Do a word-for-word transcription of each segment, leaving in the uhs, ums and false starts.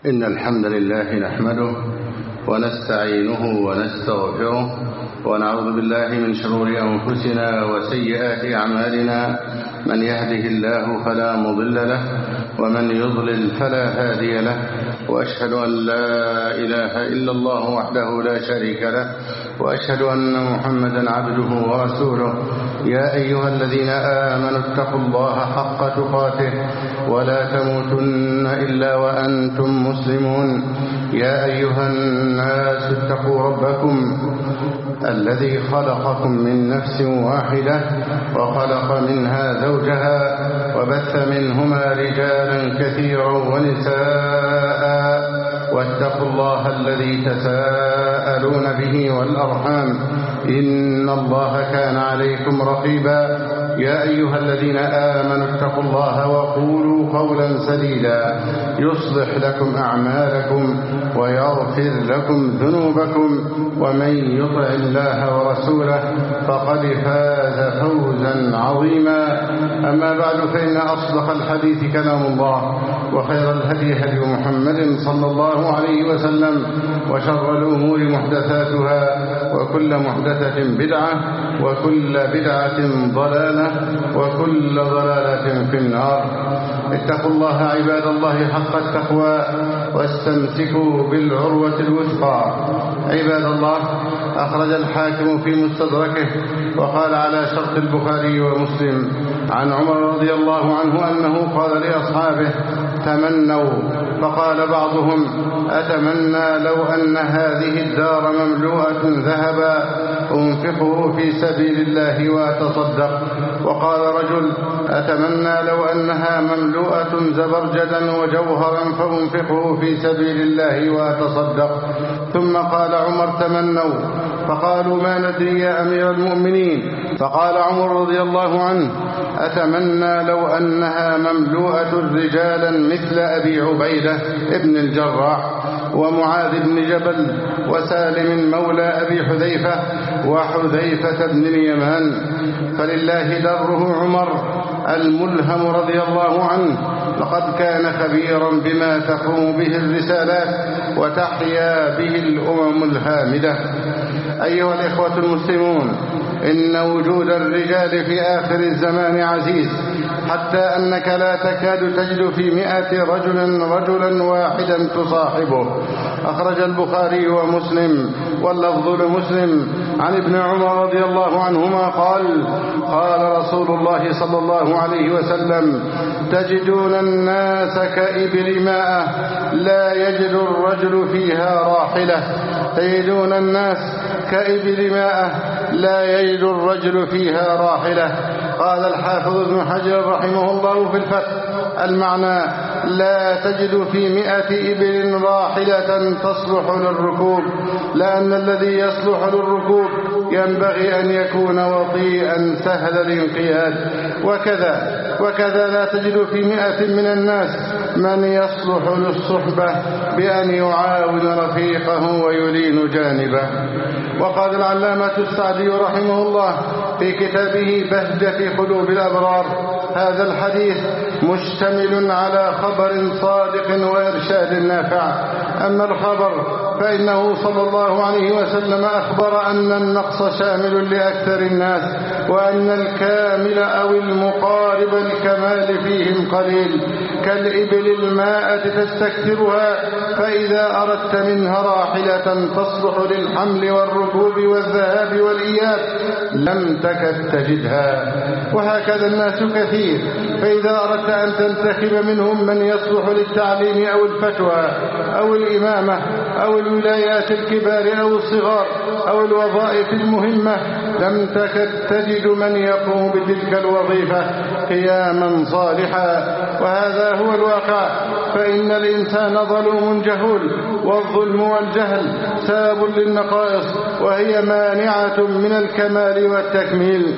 إن الحمد لله نحمده ونستعينه ونستغفره ونعوذ بالله من شرور أنفسنا وسيئات أعمالنا. من يهده الله فلا مضل له ومن يضلل فلا هادي له، وأشهد أن لا إله إلا الله وحده لا شريك له، وأشهد أن محمدا عبده ورسوله. يا أيها الذين آمنوا اتقوا الله حق تقاته ولا تموتن إلا وأنتم مسلمون. يا أيها الناس اتقوا ربكم الذي خلقكم من نفس واحدة وخلق منها زوجها وبث منهما رجالا كثيرا ونساء، واتقوا الله الذي تساءلون به والأرحام إن الله كان عليكم رقيبا. يا أيها الذين آمنوا اتقوا الله وقولوا قولا سديدا يصلح لكم أعمالكم ويغفر لكم ذنوبكم، ومن يطع الله ورسوله فقد فاز فوزا عظيما. أما بعد، فإن أصدق الحديث كلام الله، وخير الهدي هدي محمد صلى الله عليه وسلم، وشر الأمور محدثاتها، وكل محدثة بدعة، وكل بدعة ضلالة، وكل ضلالة في النار. اتقوا الله عباد الله حق التقوى واستمسكوا بالعروة الوثقى. عباد الله، أخرج الحاكم في مستدركه وقال على شرط البخاري ومسلم عن عمر رضي الله عنه أنه قال لأصحابه: تمنوا. فقال بعضهم: أتمنى لو أن هذه الدار مملوءة ذهبا أنفقه في سبيل الله وأتصدق. وقال رجل: أتمنى لو أنها مملوءة زبرجدا وجوهرا فأنفقه في سبيل الله وأتصدق. ثم قال عمر: تمنوا. فقالوا: ما ندري يا أمير المؤمنين. فقال عمر رضي الله عنه: أتمنى لو أنها مملوءة رجالا مثل أبي عبيدة ابن الجراح ومعاذ بن جبل وسالم مولى أبي حذيفة وحذيفة بن اليمان. فلله دره عمر الملهم رضي الله عنه، لقد كان خبيرا بما تقوم به الرسالات وتحيا به الأمم الهامدة. أيها الإخوة المسلمون، إن وجود الرجال في آخر الزمان عزيز، حتى أنك لا تكاد تجد في مئة رجل رجلا واحدا تصاحبه. أخرج البخاري ومسلم واللفظ لمسلم عن ابن عمر رضي الله عنهما قال: قال رسول الله صلى الله عليه وسلم: تجدون الناس كإبل ماء لا يجد الرجل فيها راحلة. تجدون الناس كإبل ماء لا يجد الرجل فيها راحلة. قال الحافظ ابن حجر رحمه الله في الفتح: المعنى: لا تجد في مئة إبل راحلة تصلح للركوب، لأن الذي يصلح للركوب ينبغي أن يكون وطيئا سهل الانقياد. وكذا وكذا لا تجد في مئة من الناس من يصلح للصحبة بأن يعاون رفيقه ويلين جانبه. وقال العلامة السعدي رحمه الله في كتابه بهجة قلوب الأبرار: هذا الحديث مشتمل على خبر صادق وإرشاد نافع. أما الخبر فإنه صلى الله عليه وسلم أخبر أن النقص شامل لأكثر الناس، وأن الكامل أو المقارب الكمال فيهم قليل. كالإبل الماء تستكثرها، فإذا أردت منها راحلة تصلح للحمل والركوب والذهاب والإياب لم تكد تجدها. وهكذا الناس كثير، فإذا أردت أن تنتخب منهم من يصلح للتعليم أو الفتوى أو الإمامة أو الولايات الكبار أو الصغار أو الوظائف المهمة لم تكد تجد من يقوم بتلك الوظيفة قياما صالحا. وهذا هو الواقع، فإن الإنسان ظلوم جهول، والظلم والجهل سبب للنقائص، وهي مانعة من الكمال والتكميل.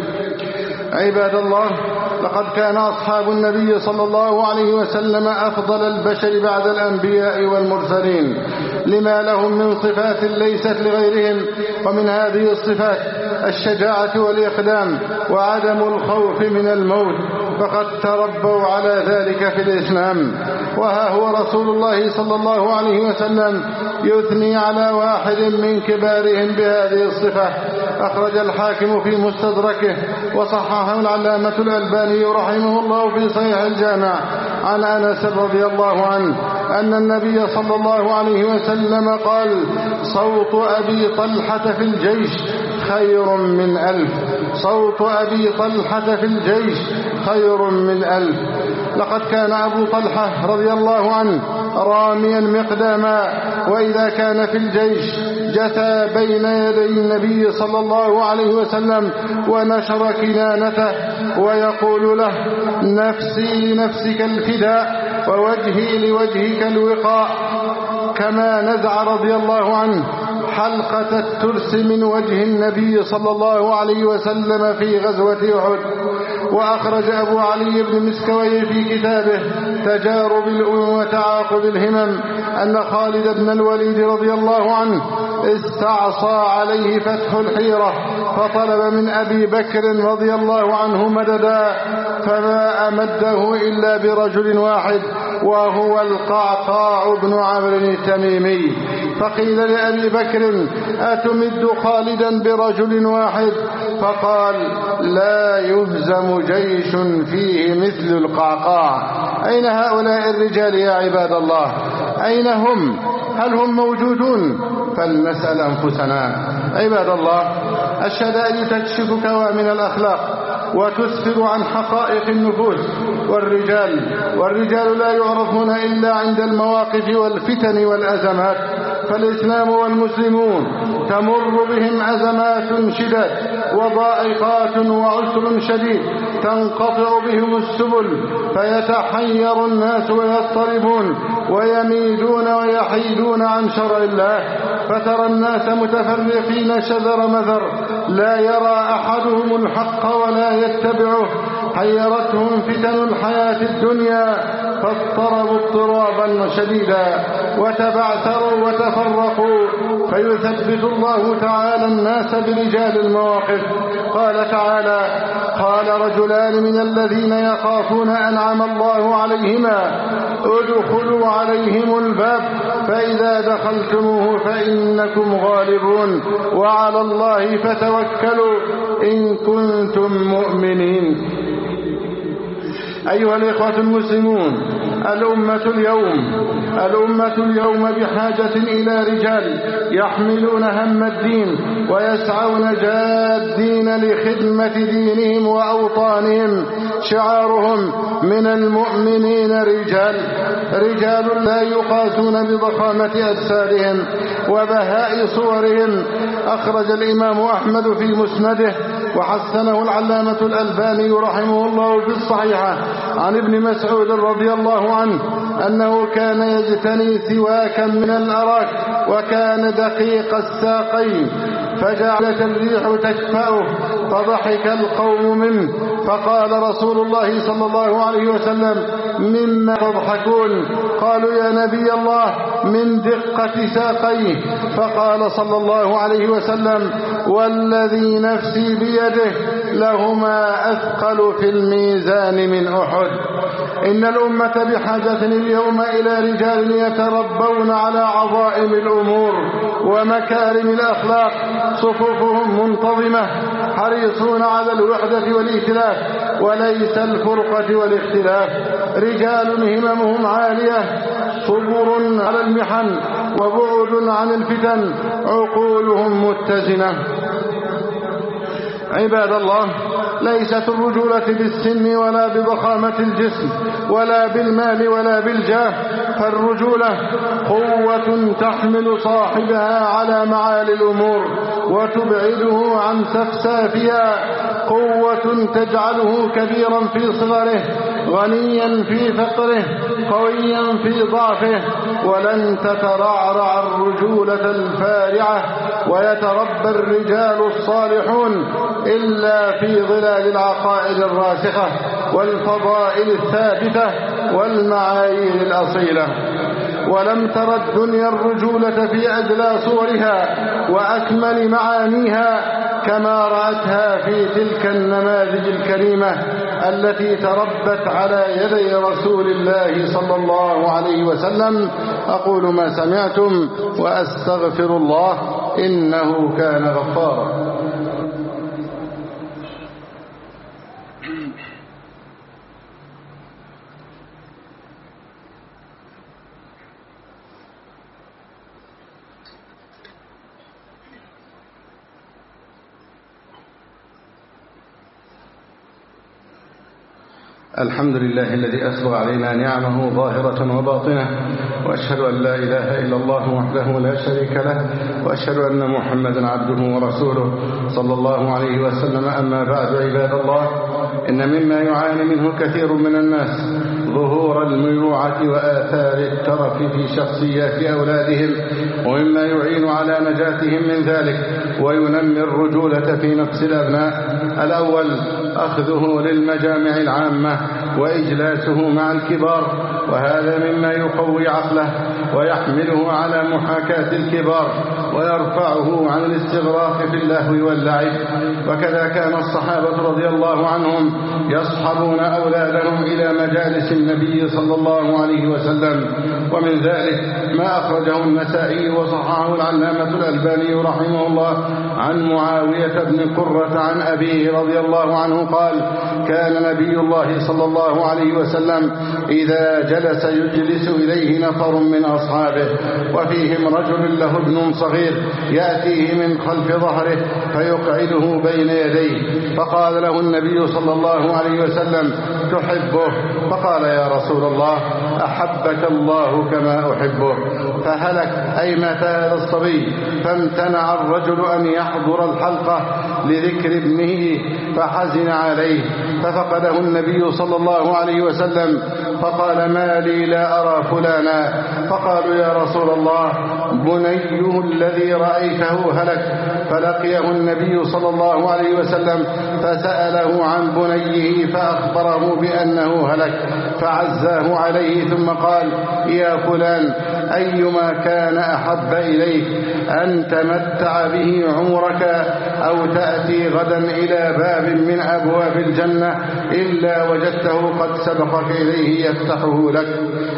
عباد الله، لقد كان أصحاب النبي صلى الله عليه وسلم أفضل البشر بعد الأنبياء والمرسلين، لما لهم من صفات ليست لغيرهم. ومن هذه الصفات الشجاعة والإقدام وعدم الخوف من الموت فقد تربوا على ذلك في الإسلام. وها هو رسول الله صلى الله عليه وسلم يثني على واحد من كبارهم بهذه الصفة. أخرج الحاكم في مستدركه وصححه العلامة الألباني رحمه الله في صحيح الجامع عن أنس رضي الله عنه أن النبي صلى الله عليه وسلم قال: صوت أبي طلحة في الجيش خير من ألف. صوت أبي طلحة في الجيش خير من ألف. لقد كان أبو طلحة رضي الله عنه راميا مقداما، وإذا كان في الجيش جثى بين يدي النبي صلى الله عليه وسلم ونشر كنانته ويقول له: نفسي لنفسك الفداء ووجهي لوجهك الوقاء. كما نزع رضي الله عنه حلقة الترس من وجه النبي صلى الله عليه وسلم في غزوة أحد. وأخرج أبو علي بن مسكوي في كتابه تجارب الأمم وتعاقب الهمم أن خالد بن الوليد رضي الله عنه استعصى عليه فتح الحيرة، فطلب من أبي بكر رضي الله عنه مددا، فما أمده إلا برجل واحد وهو القعقاع بن عمرو التميمي. فقيل لأبي بكر: أتمد خالدا برجل واحد؟ فقال: لا يهزم جيش فيه مثل القعقاع. أين هؤلاء الرجال يا عباد الله؟ أين هم؟ هل هم موجودون؟ فلنسأل أنفسنا. عباد الله، الشدائد تكشف كوامن الأخلاق وتسفر عن حقائق النفوس، والرجال والرجال لا يعرفون إلا عند المواقف والفتن والأزمات. فالإسلام والمسلمون تمر بهم أزمات شداد وضائقات وعسر شديد، تنقطع بهم السبل فيتحير الناس ويضطربون ويميدون ويحيدون عن شرع الله، فترى الناس متفرقين شذر مذر، لا يرى أحدهم الحق ولا يتبعه. حيرتهم فتن الحياة الدنيا فاضطربوا اضطرابا شديدا وتبعثروا وتفرقوا، فيثبت الله تعالى الناس برجال المواقف. قال تعالى: قال رجلان من الذين يخافون أنعم الله عليهما ادخلوا عليهم الباب فإذا دخلتموه فإنكم غالبون وعلى الله فتوكلوا إن كنتم مؤمنين. أيها الإخوة المسلمون، الأمة اليوم الأمة اليوم بحاجة إلى رجال يحملون هم الدين ويسعون جادين لخدمة دينهم وأوطانهم. شعارهم: من المؤمنين رجال، رجال لا يقاسون بضخامة أجسادهم وبهاء صورهم. أخرج الإمام أحمد في مسنده وحسنه العلامة الألباني رحمه الله في الصحيحة عن ابن مسعود رضي الله عنه أنه كان يجتني سواكا من الأراك وكان دقيق الساقين، فجعلت الريح تكفأه فضحك القوم منه، فقال رسول الله صلى الله عليه وسلم: مما تضحكون؟ قالوا: يا نبي الله من دقة ساقيه. فقال صلى الله عليه وسلم: والذي نفسي بيده لهما أثقل في الميزان من أحد. إن الأمة بحاجة اليوم إلى رجال يتربون على عظائم الأمور ومكارم الأخلاق، صفوفهم منتظمة، حريصون على الوحدة والائتلاف وليس الفرقة والاختلاف. رجال هممهم عالية، صبر على المحن وبعد عن الفتن، عقولهم متزنة. عباد الله، ليست الرجولة بالسن ولا بضخامة الجسم ولا بالمال ولا بالجاه، فالرجولة قوة تحمل صاحبها على معالي الأمور وتبعده عن سفسافها، قوة تجعله كبيرا في صغره، غنيا في فقره، قويا في ضعفه. ولن تترعرع الرجولة الفارعة ويتربى الرجال الصالحون إلا في ظلال العقائد الراسخة والفضائل الثابتة والمعايير الأصيلة. ولم تر الدنيا الرجولة في أجلى صورها وأكمل معانيها كما رأتها في تلك النماذج الكريمة التي تربت على يدي رسول الله صلى الله عليه وسلم. أقول ما سمعتم وأستغفر الله إنه كان غفارا. الحمد لله الذي أسبغ علينا نعمه ظاهرة وباطنة، وأشهد أن لا إله إلا الله وحده لا شريك له، وأشهد أن محمدا عبده ورسوله صلى الله عليه وسلم. أما بعد، عباد الله، إن مما يعاني منه كثير من الناس ظهور الميوعة وآثار الترف في شخصيات أولادهم، ومما يعين على نجاتهم من ذلك وينمي الرجولة في نفس الأبناء. الأول أخذه للمجامع العامة وإجلاسه مع الكبار، وهذا مما يقوي عقله ويحمله على محاكاة الكبار ويرفعه عن الاستغراق في اللهو واللعب. وكذا كان الصحابة رضي الله عنهم يصحبون أولادهم إلى مجالس النبي صلى الله عليه وسلم. ومن ذلك ما أخرجه النسائي وصححه العلامة الألباني رحمه الله عن معاوية بن قرة عن أبيه رضي الله عنه قال: كان نبي الله صلى الله عليه وسلم إذا جلس يجلس إليه نفر من أصحابه، وفيهم رجل له ابن صغير يأتيه من خلف ظهره فيقعده بين يديه، فقال له النبي صلى الله عليه وسلم: تحبه؟ فقال: يا رسول الله، أحبك الله كما أحبه. فهلك أي مات هذا الصبي، فامتنع الرجل أن يحضر الحلقة لذكر ابنه فحزن عليه، ففقده النبي صلى الله عليه وسلم فقال: ما لي لا أرى فلانا؟ فقالوا: يا رسول الله، بنيه الذي رأيته هلك. فلقيه النبي صلى الله عليه وسلم فسأله عن بنيه فأخبره بأنه هلك، فعزاه عليه ثم قال: يا فلان، أيما كان أحب إليك أن تمتع به عمرك أو تأتي غدا إلى باب من أبواب الجنة إلا وجدته قد سبقك إليه يفتحه لك؟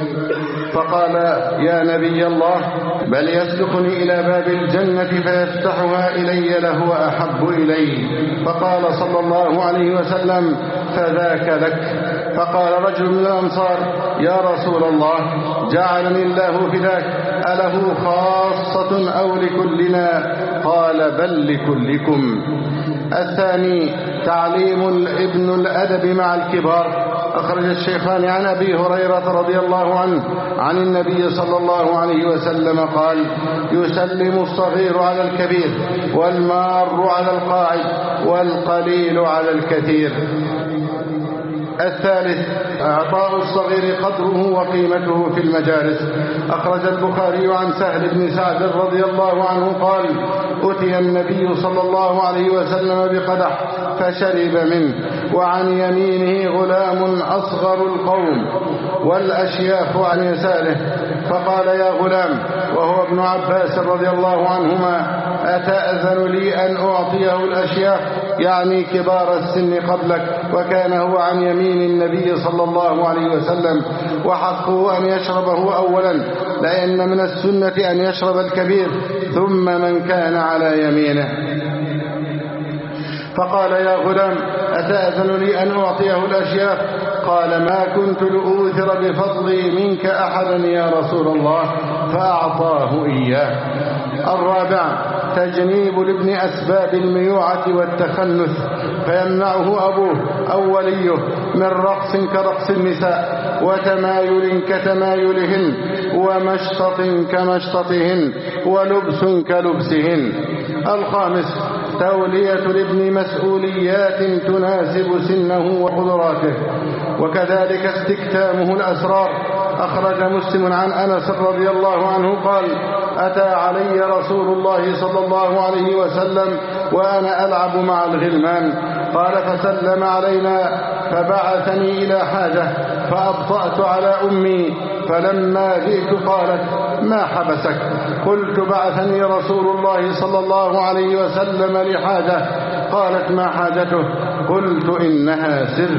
فقال: يا نبي الله، بل يسبقني إلى باب الجنة فيفتحها إلي لهو أحب إلي. فقال صلى الله عليه وسلم: فذاك لك. فقال رجل من الأنصار: يا رسول الله، جعلني الله فداك، أله خاصة أو لكلنا؟ قال: بل لكلكم. الثاني تعليم الابن الأدب مع الكبار. أخرج الشيخان عن أبي هريرة رضي الله عنه عن النبي صلى الله عليه وسلم قال: يسلم الصغير على الكبير، والمار على القاعد، والقليل على الكثير. الثالث إعطاء الصغير قدره وقيمته في المجالس. أخرج البخاري عن سهل بن سعد رضي الله عنه قال: أتي النبي صلى الله عليه وسلم بقدح فشرب منه، وعن يمينه غلام أصغر القوم والأشياخ عن يساره، فقال: يا غلام، وهو ابن عباس رضي الله عنهما: أتأذن لي أن أعطيه الأشياخ؟ يعني كبار السن قبلك. وكان هو عن يمين النبي صلى الله عليه وسلم، وحقه أن يشربه أولا، لأن من السنة أن يشرب الكبير ثم من كان على يمينه. فقال: يا غلام، أتأذن لي أن أعطيه الأشياخ؟ قال: ما كنت لأوثر بفضلي منك أحدا يا رسول الله، فأعطاه إياه. الرابع تجنيب لابن أسباب الميوعة والتخنث، فيمنعه أبوه أو وليه من رقص كرقص النساء، وتمايل كتمايلهن، ومشطط كمشططهن، ولبس كلبسهن. الخامس تولية الابن مسؤوليات تناسب سنه وقدراته، وكذلك استكتامه الأسرار. أخرج مسلم عن أنس رضي الله عنه قال: أتى علي رسول الله صلى الله عليه وسلم وأنا ألعب مع الغلمان، قال: فسلم علينا فبعثني إلى حاجة، فأبطأت على أمي، فلما جئت قالت: ما حبسك؟ قلت: بعثني رسول الله صلى الله عليه وسلم لحاجة. قالت: ما حاجته؟ قلت: إنها سر.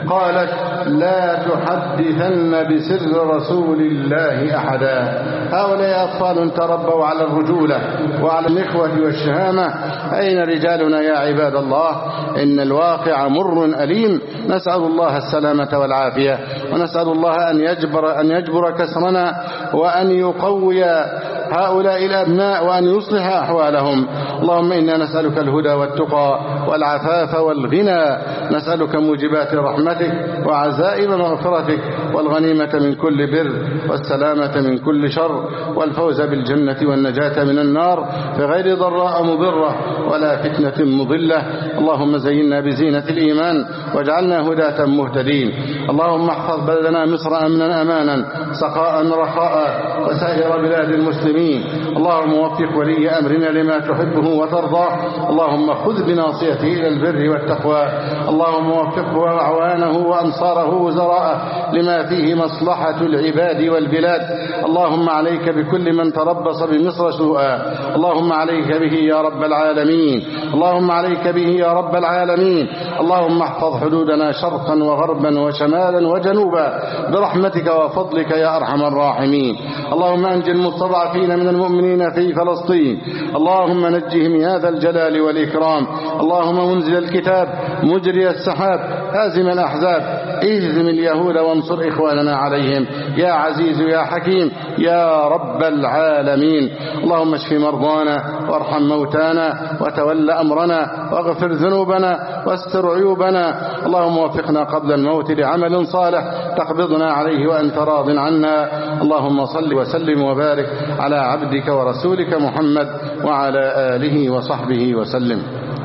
قالت لا تحدثن بسر رسول الله أحدا. هؤلاء أطفال تربوا على الرجولة وعلى الإخوة والشهامة. أين رجالنا يا عباد الله؟ إن الواقع مر أليم. نسأل الله السلامة والعافية، ونسأل الله أن يجبر, أن يجبر كسرنا، وأن يقوي هؤلاء الأبناء، وأن يصلح أحوالهم. اللهم إنا نسألك الهدى والتقى والعفاف والغنى، نسألك موجبات رحمتك وعزائم مغفرتك والغنيمة من كل بر والسلامة من كل شر والفوز بالجنة والنجاة من النار بغير ضراء مضرة ولا فتنة مضلة. اللهم زينا بزينة الإيمان واجعلنا هداة مهتدين. اللهم احفظ بلدنا مصر أمنا أمانا سخاء رخاء وسائر بلاد المسلمين. اللهم وفق ولي أمرنا لما تحبه وترضاه. اللهم خذ بناصيته إلى البر والتقوى. اللهم وفقه وأعوانه وأنصاره وزراءه لما فيه مصلحة العباد والبلاد. اللهم عليك بكل من تربص بمصر سوءا. اللهم عليك به يا رب العالمين. اللهم عليك به يا رب العالمين. اللهم احفظ حدودنا شرقا وغربا وشمالا وجنوبا برحمتك وفضلك يا أرحم الراحمين. اللهم أنج المستضعفين من المؤمنين في فلسطين. اللهم نجهم يا ذا الجلال والإكرام. اللهم منزل الكتاب مجري السحاب هازم الأحزاب اهزم اليهود وانصر إخواننا عليهم يا عزيز يا حكيم يا رب العالمين. اللهم اشف مرضانا وارحم موتانا وتول أمرنا واغفر ذنوبنا واستر عيوبنا. اللهم وفقنا قبل الموت لعمل صالح تقبضنا عليه وأنت راض عنا. اللهم صل وسلم وبارك على عبدك ورسولك محمد وعلى آله وصحبه وسلم.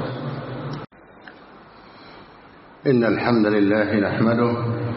إن الحمد لله نحمده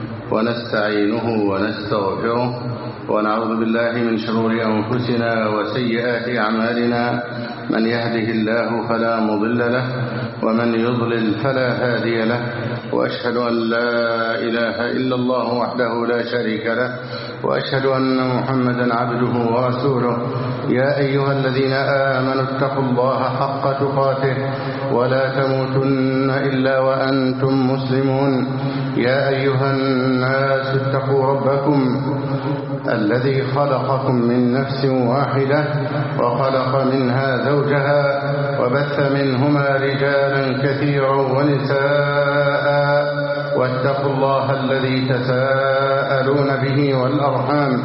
ونستعينه ونستغفره ونعوذ بالله من شرور أنفسنا وسيئات أعمالنا. من يهده الله فلا مضل له ومن يضلل فلا هادي له، وأشهد أن لا إله إلا الله وحده لا شريك له، وأشهد أن محمدا عبده ورسوله. يا أيها الذين آمنوا اتقوا الله حق تقاته ولا تموتن إلا وأنتم مسلمون. يا أيها الناس اتقوا ربكم الذي خلقكم من نفس واحدة وخلق منها زوجها وبث منهما رجالا كثيرا ونساء، واتقوا الله الذي تساءلون به والأرحام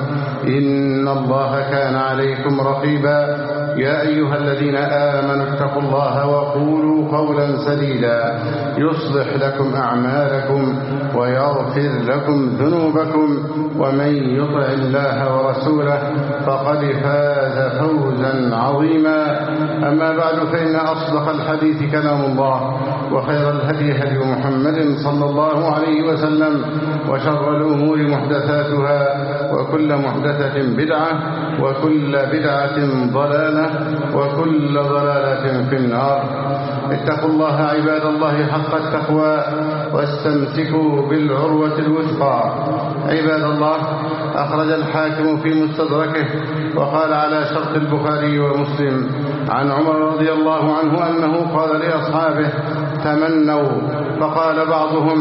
إن الله كان عليكم رقيبا. يا أيها الذين آمنوا اتقوا الله وقولوا قولا سديدا يصلح لكم أعمالكم ويغفر لكم ذنوبكم، ومن يطع الله ورسوله فقد فاز فوزا عظيما. أما بعد، فإن أصدق الحديث كلام الله، وخير الهدي هدي محمد صلى الله عليه وسلم، وشر الأمور محدثاتها، وكل محدثة بدعة، وكل بدعة ضلالة، وكل ضلالة في النار. اتقوا الله عباد الله حق التقوى واستمسكوا بالعروة الوثقى. عباد الله، أخرج الحاكم في مستدركه وقال على شرط البخاري ومسلم عن عمر رضي الله عنه أنه قال لأصحابه: تمنوا. فقال بعضهم: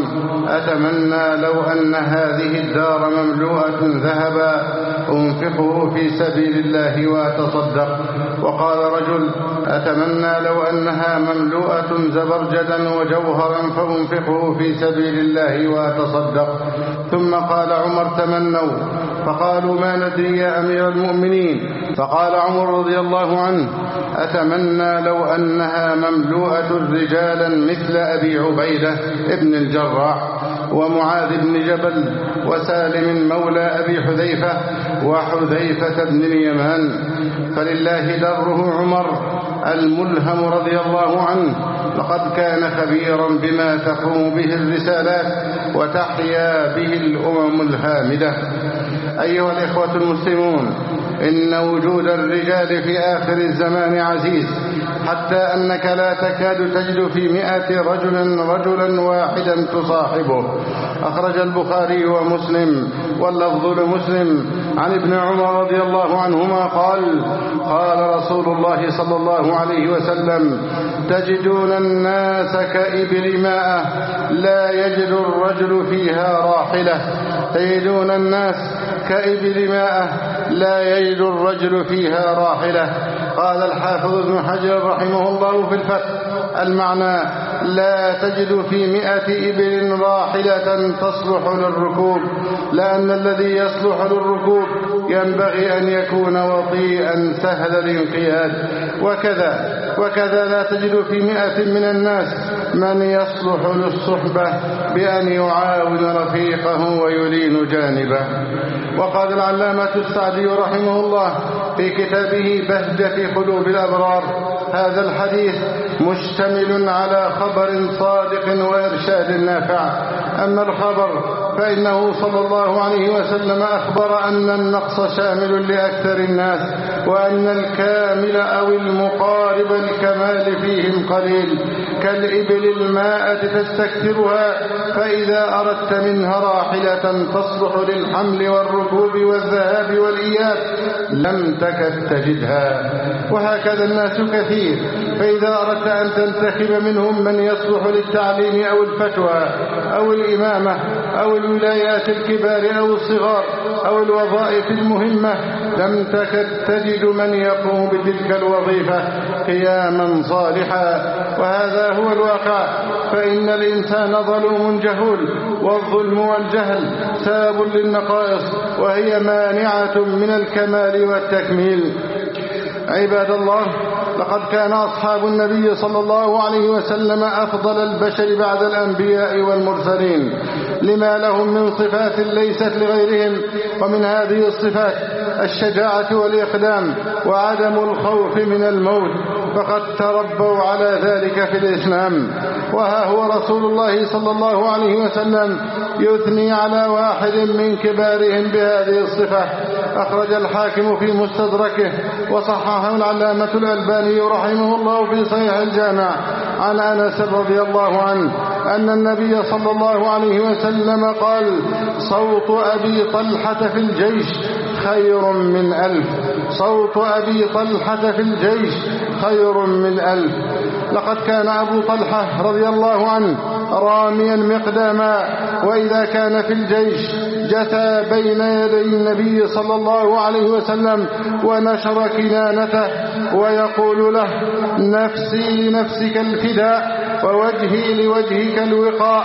أتمنى لو أن هذه الدار مملوءة ذهبا أنفقه في سبيل الله وأتصدق. وقال رجل: أتمنى لو أنها مملوءة زبرجدا وجوهرا فأنفقه في سبيل الله وأتصدق. ثم قال عمر: تمنوا. فقالوا: ما ندري يا أمير المؤمنين. فقال عمر رضي الله عنه: أتمنى لو أنها مملوءة رجالا مثل أبي عبيدة ابن الجراح ومعاذ بن جبل وسالم مولى أبي حذيفة وحذيفة بن اليمان. فلله دره عمر الملهم رضي الله عنه، لقد كان خبيرا بما تقوم به الرسالات وتحيا به الأمم الهامدة. أيها الإخوة المسلمون، إن وجود الرجال في آخر الزمان عزيز، حتى أنك لا تكاد تجد في مئة رجل رجلا واحدا تصاحبه. أخرج البخاري ومسلم واللفظ لمسلم عن ابن عمر رضي الله عنهما قال قال رسول الله صلى الله عليه وسلم تجدون الناس كإبل ماء لا يجد الرجل فيها راحلة تجدون الناس كإبل ماء لا يجد الرجل فيها راحلة. قال الحافظ ابن حجر رحمه الله في الفتح المعنى لا تجد في مئة إبل راحلة تصلح للركوب، لأن الذي يصلح للركوب ينبغي أن يكون وطيئا سهل الانقياد. وكذا وكذا لا تجد في مئة من الناس من يصلح للصحبة بأن يعاون رفيقه ويلين جانبه. وقال العلامة السعدي رحمه الله في كتابه بهجة قلوب الأبرار هذا الحديث مشتمل على خبر صادق وإرشاد نافع. أما الخبر فإنه صلى الله عليه وسلم أخبر أن النقص شامل لأكثر الناس، وأن الكامل أو المقارب الكمال فيهم قليل، كالإبل الماء تستكثرها، فإذا أردت منها راحلة تصلح للحمل والركوب والذهاب والإياب لم تكد تجدها. وهكذا الناس كثير، فإذا أردت أن تنتخب منهم من يصلح للتعليم أو الفتوى أو الإمامة أو الولايات الكبار أو الصغار أو الوظائف المهمة لم تكد تجد من يقوم بتلك الوظيفة قياما صالحا. وهذا هو الواقع، فإن الإنسان ظلوم جهول، والظلم والجهل سبب للنقائص وهي مانعة من الكمال والتكميل. عباد الله، لقد كان أصحاب النبي صلى الله عليه وسلم أفضل البشر بعد الأنبياء والمرسلين لما لهم من صفات ليست لغيرهم، ومن هذه الصفات الشجاعة والإقدام وعدم الخوف من الموت، فقد تربوا على ذلك في الإسلام. وها هو رسول الله صلى الله عليه وسلم يثني على واحد من كبارهم بهذه الصفة. أخرج الحاكم في مستدركه وصححه العلامة الألباني رحمه الله في صحيح الجامع عن أنس رضي الله عنه أن النبي صلى الله عليه وسلم قال صوت أبي طلحة في الجيش خير من ألف صوت أبي طلحة في الجيش خير من ألف. لقد كان أبو طلحة رضي الله عنه راميا مقداما، وإذا كان في الجيش جثى بين يدي النبي صلى الله عليه وسلم ونشر كنانته ويقول له نفسي لنفسك الفداء ووجهي لوجهك الوقاء.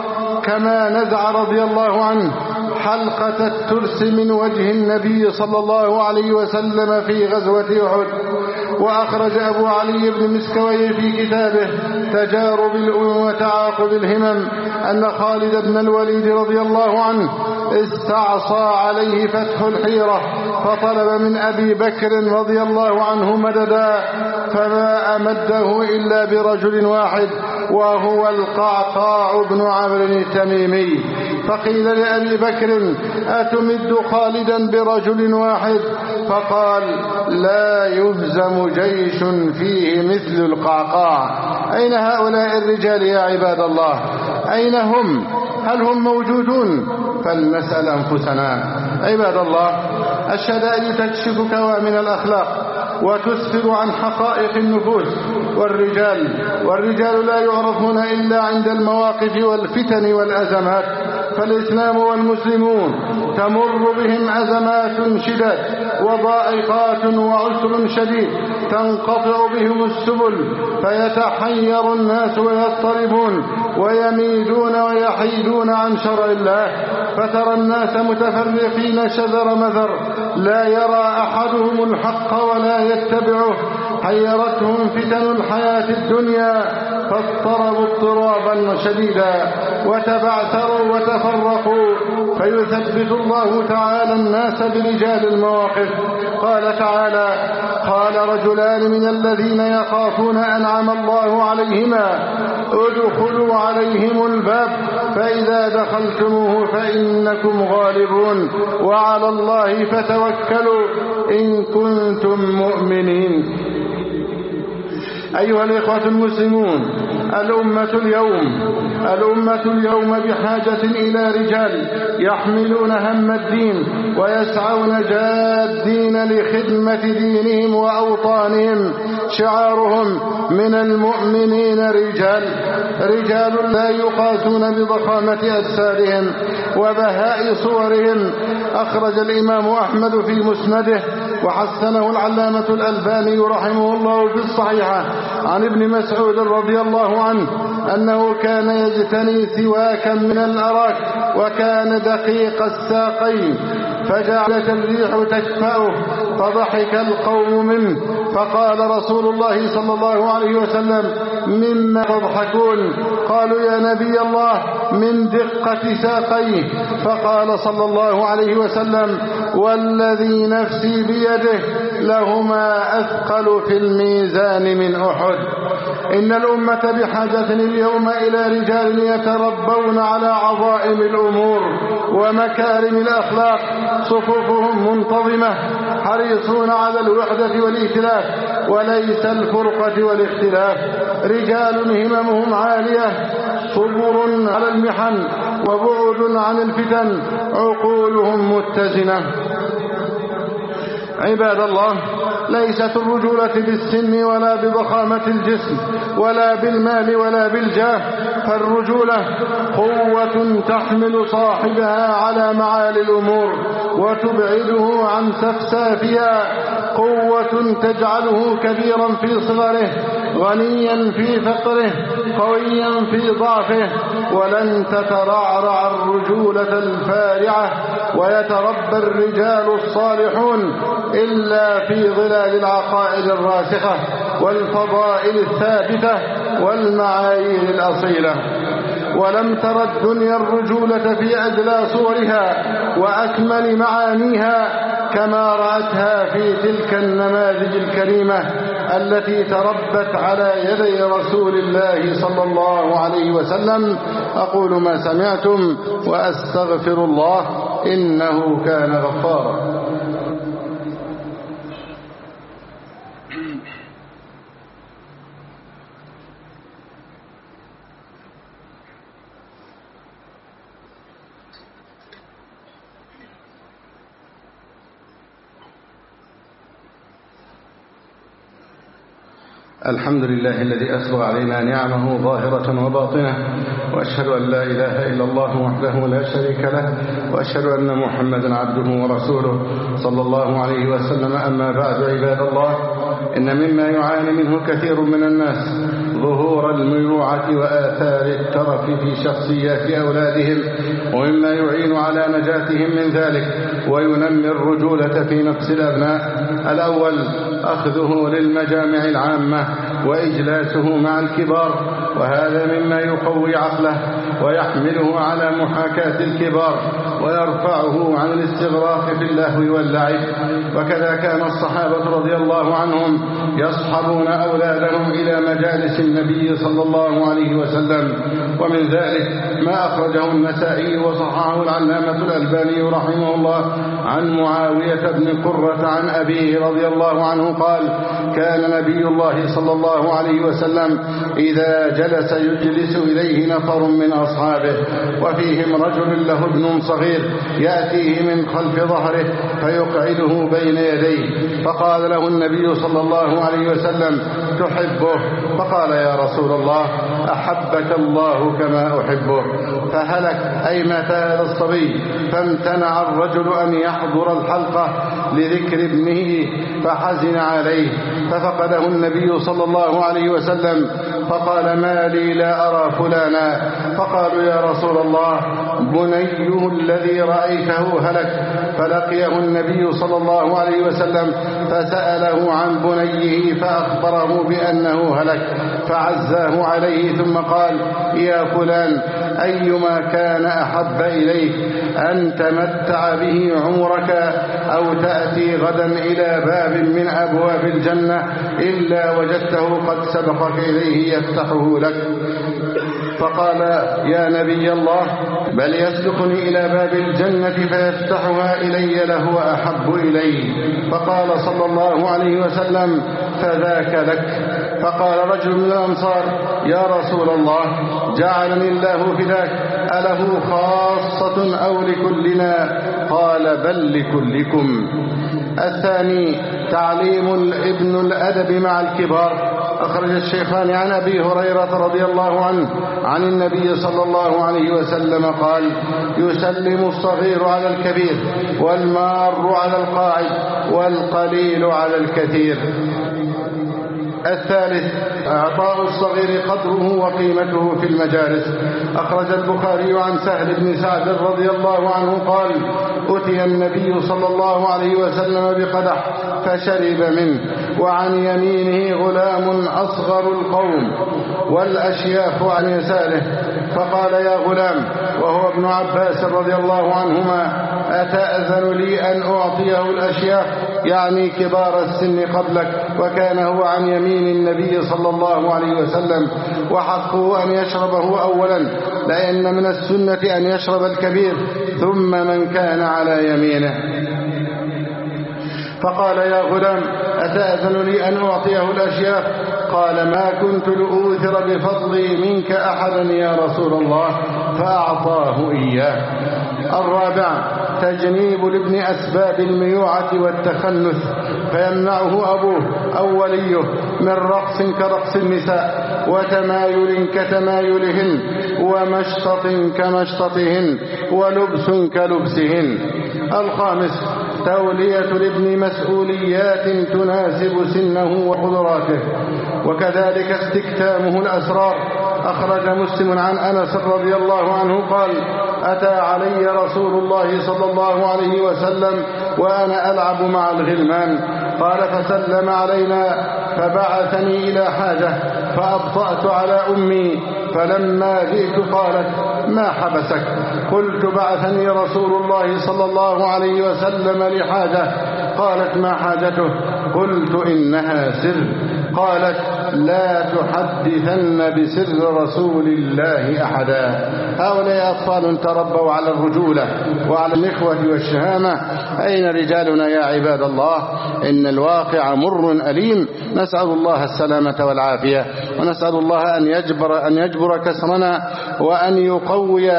كما نزع رضي الله عنه حلقة الترس من وجه النبي صلى الله عليه وسلم في غزوة أحد. وأخرج أبو علي بن مسكوي في كتابه تجارب الأمم وتعاقب الهمم أن خالد بن الوليد رضي الله عنه استعصى عليه فتح الحيرة، فطلب من أبي بكر رضي الله عنه مددا، فما أمده إلا برجل واحد وهو القعقاع بن عمرو التميمي. فقيل لأبي بكر أتمد خالدا برجل واحد؟ فقال لا يهزم جيش فيه مثل القعقاع. أين هؤلاء الرجال يا عباد الله؟ أين هم؟ هل هم موجودون؟ فلنسأل أنفسنا. عباد الله، الشدائد تكشف كوامن الأخلاق وتسفر عن حقائق النفوس، والرجال والرجال لا يعرفون إلا عند المواقف والفتن والأزمات. فالإسلام والمسلمون تمر بهم أزمات شداد وضائقات وعسر شديد، تنقطع بهم السبل فيتحير الناس ويضطربون ويميلون ويحيدون عن شرع الله، فترى الناس متفرقين شذر مذر، لا يرى أحدهم الحق ولا يتبعه، حيرتهم فتن الحياة الدنيا فاضطربوا اضطرابا شديدا وتبعثروا وتفرقوا، فيثبت الله تعالى الناس برجال المواقف. قال تعالى قال رجلان من الذين يخافون أنعم الله عليهما ادخلوا عليهم الباب فإذا دخلتموه فإنكم غالبون وعلى الله فتوكلوا إن كنتم مؤمنين. أيها الإخوة المسلمون، الأمة اليوم الأمة اليوم بحاجة إلى رجال يحملون هم الدين ويسعون جادين لخدمة دينهم وأوطانهم. شعارهم: من المؤمنين رجال رجال لا يقاسون بضخامة أجسادهم وبهاء صورهم. أخرج الإمام أحمد في مسنده وحسنه العلامة الألباني رحمه الله في الصحيحة عن ابن مسعود رضي الله عنه أنه كان يجتني سواكا من الأراك وكان دقيق الساقين، فجعلت الريح تشفأه فضحك القوم منه، فقال رسول الله صلى الله عليه وسلم: مما تضحكون؟ قالوا: يا نبي الله، من دقة ساقيه. فقال صلى الله عليه وسلم: والذي نفسي بيده لهما أثقل في الميزان من أحد. إن الأمة بحاجة اليوم إلى رجال يتربون على عظائم الأمور ومكارم الأخلاق، صفوفهم منتظمة، حريصون على الوحدة والائتلاف وليس الفرقة والاختلاف، رجال هممهم عالية، صبر على المحن وبعد عن الفتن، عقولهم متزنة. عباد الله، ليست الرجولة بالسن ولا بضخامة الجسم ولا بالمال ولا بالجاه، فالرجولة قوة تحمل صاحبها على معالي الأمور وتبعده عن سفسافها، قوة تجعله كبيرا في صغره، غنيا في فقره، قويا في ضعفه. ولن تترعرع الرجولة الفارعة ويتربى الرجال الصالحون إلا في ظلال العقائد الراسخة والفضائل الثابتة والمعايير الأصيلة. ولم تر الدنيا الرجولة في أجلى صورها وأكمل معانيها كما رأتها في تلك النماذج الكريمة التي تربت على يدي رسول الله صلى الله عليه وسلم. أقول ما سمعتم وأستغفر الله إنه كان غفارا. الحمد لله الذي أسبغ علينا نعمه ظاهرة وباطنة، وأشهد أن لا إله إلا الله وحده لا شريك له، وأشهد أن محمدا عبده ورسوله صلى الله عليه وسلم. أما بعد، عباد الله، إن مما يعاني منه كثير من الناس ظهور المروعة وآثار الترف في شخصيات أولادهم، ومما يعين على نجاتهم من ذلك وينمي الرجولة في نفس الأبناء. الأول: أخذه للمجامع العامة وإجلاسه مع الكبار، وهذا مما يقوي عقله ويحمله على محاكاة الكبار ويرفعه عن الاستغراق في اللهو واللعب. وكذا كان الصحابة رضي الله عنهم يصحبون أولادهم إلى مجالس النبي صلى الله عليه وسلم. ومن ذلك ما أخرجه النسائي وصححه العلامة الألباني رحمه الله عن معاوية بن قرة عن أبيه رضي الله عنه قال: كان نبي الله صلى الله عليه وسلم إذا جلس يجلس إليه نفر من أصحابه وفيهم رجل له ابن صغير يأتيه من خلف ظهره فيقعده بين يديه، فقال له النبي صلى الله عليه وسلم: تحبه؟ فقال: يا رسول الله، أحبك الله كما أحبه. فهلك، أي مات هذا الصبي، فامتنع الرجل أن يحضر الحلقة لذكر ابنه فحزن عليه، ففقده النبي صلى الله عليه وسلم فقال: ما لي لا أرى فلانا؟ فقالوا: يا رسول الله، بنيه الذي رأيته هلك. فلقيه النبي صلى الله عليه وسلم فسأله عن بنيه فأخبره بأنه هلك، فعزاه عليه ثم قال: يا فلان، أيما كان أحب إليك أن تمتع به عمرك أو تأتي غدا إلى باب من أبواب الجنة إلا وجدته قد سبقك إليه يفتحه لك؟ فقال: يا نبي الله، بل يسبقني إلى باب الجنة فيفتحها إلي لهو أحب إلي. فقال صلى الله عليه وسلم: فذاك لك. فقال رجل من الأنصار: يا رسول الله، جعلني الله فداك، أله خاصة أو لكلنا؟ قال: بل لكلكم. الثاني تعليم الابن الأدب مع الكبار. أخرج الشيخان عن أبي هريرة رضي الله عنه عن النبي صلى الله عليه وسلم قال: يسلم الصغير على الكبير، والمار على القاعد، والقليل على الكثير. الثالث إعطاء الصغير قدره وقيمته في المجالس. أخرج البخاري عن سهل بن سعد رضي الله عنه قال: أتي النبي صلى الله عليه وسلم بقدح فشرب منه، وعن يمينه غلام أصغر القوم والأشياخ عن يساره، فقال: يا غلام، وهو ابن عباس رضي الله عنهما: أتأذن لي أن أعطيه الأشياخ؟ يعني كبار السن قبلك. وكان هو عن يمين النبي صلى الله عليه وسلم، وحقه أن يشربه أولا، لأن من السنة أن يشرب الكبير ثم من كان على يمينه. فقال: يا غلام، أتأذن لي أن أعطيه الأشياخ؟ قال: ما كنت لأوثر بفضلي منك أحدا يا رسول الله، فأعطاه إياه. الرابع تجنيب لابن أسباب الميوعة والتخنث، فيمنعه أبوه أو وليه من رقص كرقص النساء، وتمايل كتمايلهن، ومشطط كمشططهن، ولبس كلبسهن. الخامس تولية الابن مسؤوليات تناسب سنه وقدراته، وكذلك استكتامه الأسرار. أخرج مسلم عن أنس رضي الله عنه قال: أتى علي رسول الله صلى الله عليه وسلم وأنا ألعب مع الغلمان، قال: فسلم علينا فبعثني إلى حاجة، فأبطأت على أمي، فلما جئت قالت: ما حبسك؟ قلت: بعثني رسول الله صلى الله عليه وسلم لحاجة. قالت: ما حاجته؟ قلت: إنها سر. قالت: لا تحدثن بسر رسول الله أحدا. هؤلاء أطفال تربوا على الرجولة وعلى الإخوة والشهامة. أين رجالنا يا عباد الله؟ إن الواقع مر أليم. نسأل الله السلامة والعافية، ونسأل الله أن يجبر, أن يجبر كسرنا، وأن يقوي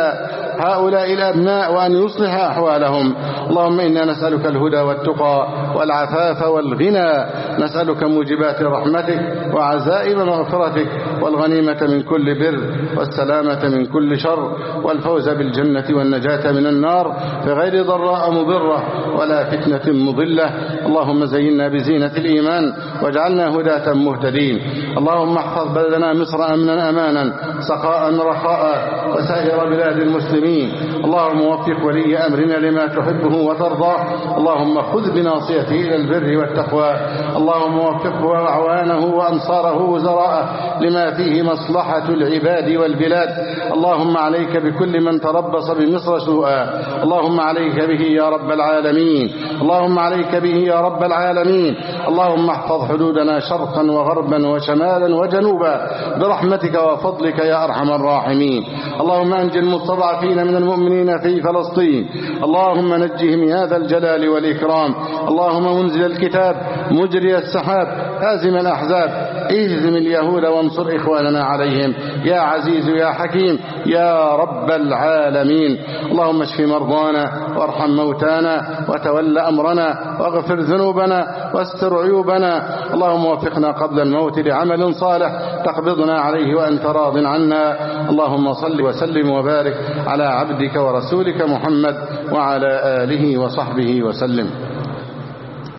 هؤلاء الأبناء، وأن يصلح أحوالهم. اللهم إنا نسألك الهدى والتقى والعفاف والغنى، نسألك موجبات رحمتك وعزائم مغفرتك، والغنيمة من كل بر، والسلامة من كل شر، والفوز بالجنة والنجاة من النار في غير ضراء مضرة ولا فتنة مضلة. اللهم زينا بزينة الإيمان واجعلنا هداة مهتدين. اللهم احفظ بلدنا مصر أمنا أمانا، سخاء رخاء، وسائر بلاد المسلمين. اللهم وفق ولي أمرنا لما تحبه وترضاه. اللهم خذ بناصيته إلى البر والتقوى. اللهم وفقه وأعوانه وأنصاره وزراءه لما فيه مصلحة العباد والبلاد. اللهم عليك بكل من تربص بمصر سوءا. اللهم عليك به يا رب العالمين. اللهم عليك به يا رب العالمين. اللهم احفظ حدودنا شرقا وغربا وشمالا وجنوبا برحمتك وفضلك يا أرحم الراحمين. اللهم أنج المستضعفين من المؤمنين في فلسطين. اللهم نجهم يا ذا الجلال والإكرام. اللهم منزل الكتاب، مجري السحاب، هازم الأحزاب، اهزم اليهود وانصر إخواننا عليهم يا عزيز يا حكيم يا رب العالمين. اللهم اشف مرضانا وارحم موتانا وتول أمرنا واغفر ذنوبنا واستر عيوبنا. اللهم وفقنا قبل الموت لعمل صالح تقبضنا عليه وأنت راض عنا. اللهم صل وسلم وبارك على عبدك ورسولك محمد وعلى آله وصحبه وسلم.